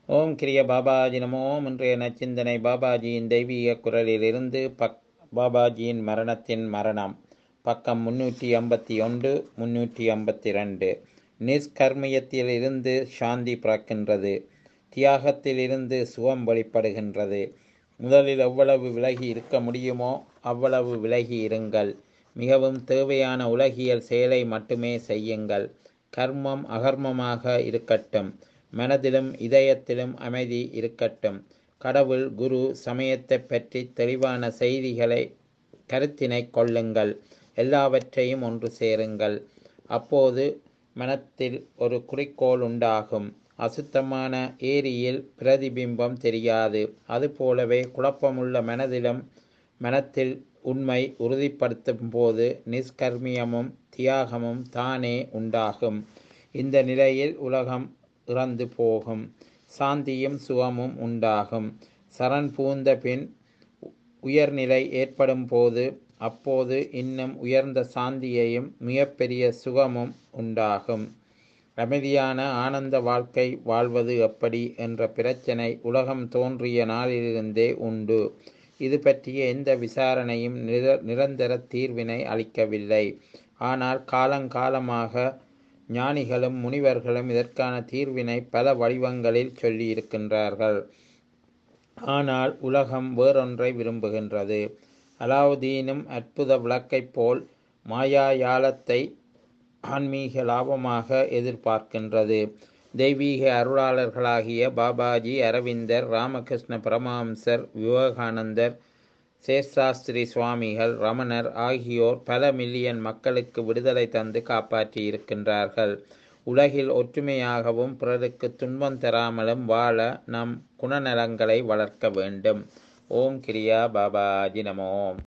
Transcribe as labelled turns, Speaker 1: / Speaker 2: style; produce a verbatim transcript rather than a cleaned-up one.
Speaker 1: ஓம் கிரிய பாபாஜி நமோ. இன்றைய நச்சிந்தனை பாபாஜியின் தெய்வீக குரலிலிருந்து பக் பாபாஜியின் மரணத்தின் மரணம். பக்கம் முன்னூற்றி ஐம்பத்தி ஒன்று முன்னூற்றி ஐம்பத்தி ரெண்டு. நிஷ்கர்மியத்திலிருந்து சாந்தி பிறக்கின்றது. தியாகத்திலிருந்து சுகம் வெளிப்படுகின்றது. முதலில் எவ்வளவு விலகி இருக்க முடியுமோ அவ்வளவு விலகி இருங்கள். மிகவும் தேவையான உலகியல் செயலை மட்டுமே செய்யுங்கள். கர்மம் அகர்மமாக இருக்கட்டும். மனதிலும் இதயத்திலும் அமைதி இருக்கட்டும். கடவுள், குரு, சமயத்தை பற்றி தெளிவான செய்திகளை கருத்தினை கொள்ளுங்கள். எல்லாவற்றையும் ஒன்று சேருங்கள். அப்போது மனத்தில் ஒரு குறிக்கோள் உண்டாகும். அசுத்தமான ஏரியில் பிரதிபிம்பம் தெரியாது. அதுபோலவே குழப்பமுள்ள மனதிலும் மனத்தில் உண்மை உறுதிப்படுத்தும் போது நிஷ்கர்மியமும் தியாகமும் தானே உண்டாகும். இந்த நிலையில் உலகம் இறந்து போகும். சாந்தியும் சுகமும் உண்டாகும். சரண் பூந்த பின் உயர்நிலை ஏற்படும் போது அப்போது இன்னும் உயர்ந்த சாந்தியையும் மிகப்பெரிய சுகமும் உண்டாகும். அமைதியான ஆனந்த வாழ்க்கை வாழ்வது எப்படி என்ற பிரச்சனை உலகம் தோன்றிய நாளிலிருந்தே உண்டு. இது பற்றிய எந்த விசாரணையும் நிர நிரந்தர தீர்வினை அளிக்கவில்லை. ஆனால் காலங்காலமாக ஞானிகளும் முனிவர்களும் இதற்கான தீர்வினை பல வடிவங்களில் சொல்லியிருக்கின்றார்கள். ஆனால் உலகம் வேறொன்றை விரும்புகின்றது. அலாவுதீனும் அற்புத விளக்கைப் போல் மாயாயாலத்தை ஆன்மீக லாபமாக எதிர்பார்க்கின்றது. தெய்வீக அருளாளர்களாகிய பாபாஜி, அரவிந்தர், ராமகிருஷ்ண பரமஹம்சர், விவேகானந்தர், சேஷாஸ்திரி சுவாமிகள், ரமணர் ஆகியோர் பல மில்லியன் மக்களுக்கு விடுதலை தந்து காப்பாற்றி இருக்கின்றார்கள். உலகில் ஒற்றுமையாகவும் பிறருக்கு துன்பம் தராமலும் வாழ நம் குணநலங்களை வளர்க்க வேண்டும். ஓம் கிரியா பாபாஜி நமோ.